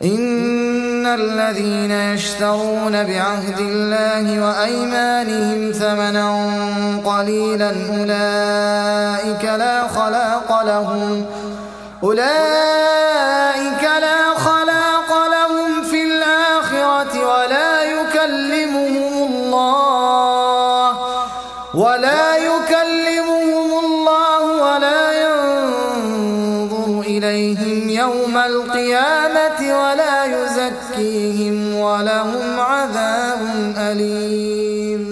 إن الذين يشترون بعهد الله وأيمانهم ثمنا قليلا أولئك لا خلاق لهم في الآخرة ولا يكلمهم الله ولا ينظر إليهم يوم القيامة ولا يزكيهم ولهم عذاب أليم.